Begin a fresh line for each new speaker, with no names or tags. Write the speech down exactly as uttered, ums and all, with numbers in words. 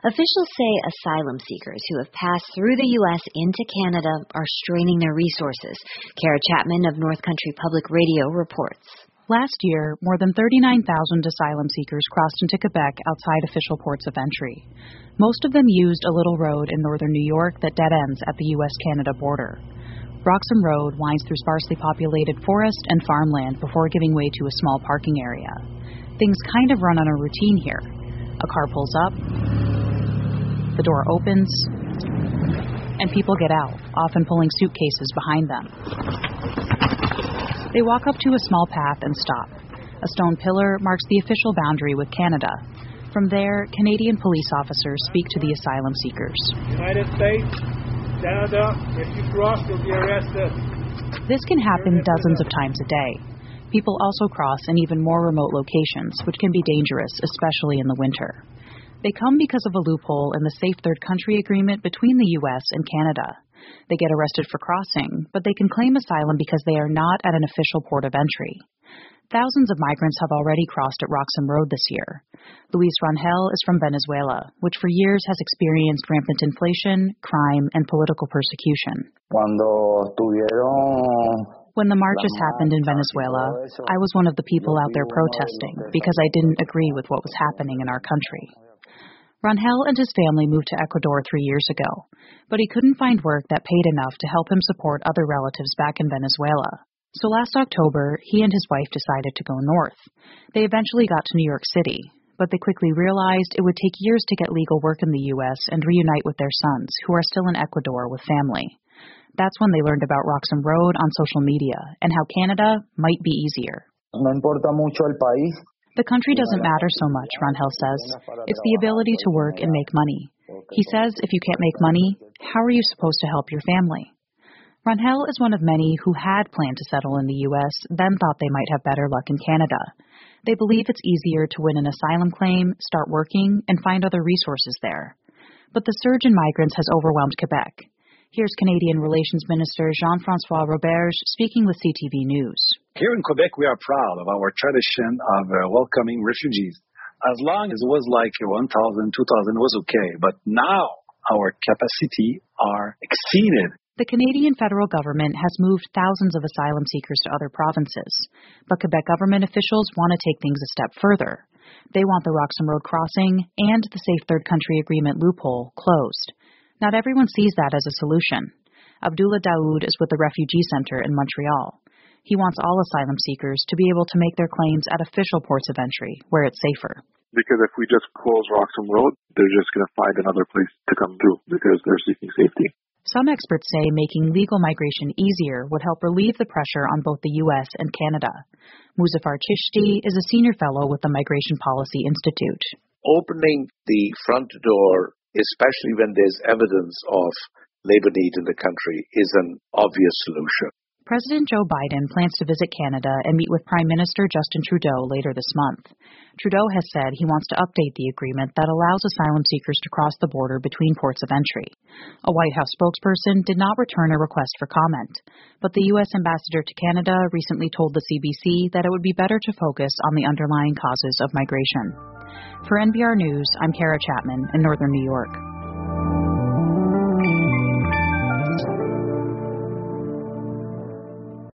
Officials say asylum seekers who have passed through the U S into Canada are straining their resources. Kara Chapman of North Country Public Radio reports.
Last year, more than thirty-nine thousand asylum seekers crossed into Quebec outside official ports of entry. Most of them used a little road in northern New York that dead ends at the U S Canada border. Roxham Road winds through sparsely populated forest and farmland before giving way to a small parking area. Things kind of run on a routine here. A car pulls up, the door opens, and people get out, often pulling suitcases behind them. They walk up to a small path and stop. A stone pillar marks the official boundary with Canada. From there, Canadian police officers speak to the asylum seekers.
United States, Canada, if you cross, you'll be arrested.
This can happen dozens of times a day. People also cross in even more remote locations, which can be dangerous, especially in the winter. They come because of a loophole in the Safe Third Country Agreement between the U S and Canada. They get arrested for crossing, but they can claim asylum because they are not at an official port of entry. Thousands of migrants have already crossed at Roxham Road this year. Luis Rangel is from Venezuela, which for years has experienced rampant inflation, crime, and political persecution. When the marches happened in Venezuela, I was one of the people out there protesting because I didn't agree with what was happening in our country. Rangel and his family moved to Ecuador three years ago, but he couldn't find work that paid enough to help him support other relatives back in Venezuela. So last October, he and his wife decided to go north. They eventually got to New York City, but they quickly realized it would take years to get legal work in the U S and reunite with their sons, who are still in Ecuador with family. That's when they learned about Roxham Road on social media and how Canada might be easier.
No importa mucho el país.
The country doesn't matter so much, Rangel says. It's the ability to work and make money. He says if you can't make money, how are you supposed to help your family? Rangel is one of many who had planned to settle in the U S, then thought they might have better luck in Canada. They believe it's easier to win an asylum claim, start working, and find other resources there. But the surge in migrants has overwhelmed Quebec. Here's Canadian Relations Minister Jean-François Roberge speaking with C T V News.
Here in Quebec, we are proud of our tradition of uh, welcoming refugees. As long as it was like one thousand, two thousand, it was okay. But now our capacity are exceeded.
The Canadian federal government has moved thousands of asylum seekers to other provinces. But Quebec government officials want to take things a step further. They want the Roxham Road crossing and the Safe Third Country Agreement loophole closed. Not everyone sees that as a solution. Abdullah Daoud is with the Refugee Center in Montreal. He wants all asylum seekers to be able to make their claims at official ports of entry, where it's safer.
Because if we just close Roxham Road, they're just going to find another place to come through because they're seeking safety.
Some experts say making legal migration easier would help relieve the pressure on both the U S and Canada. Muzaffar Chishti is a senior fellow with the Migration Policy Institute.
Opening the front door, especially when there's evidence of labor need in the country, is an obvious solution.
President Joe Biden plans to visit Canada and meet with Prime Minister Justin Trudeau later this month. Trudeau has said he wants to update the agreement that allows asylum seekers to cross the border between ports of entry. A White House spokesperson did not return a request for comment, but the U S ambassador to Canada recently told the C B C that it would be better to focus on the underlying causes of migration. For N P R News, I'm Kara Chapman in northern New York.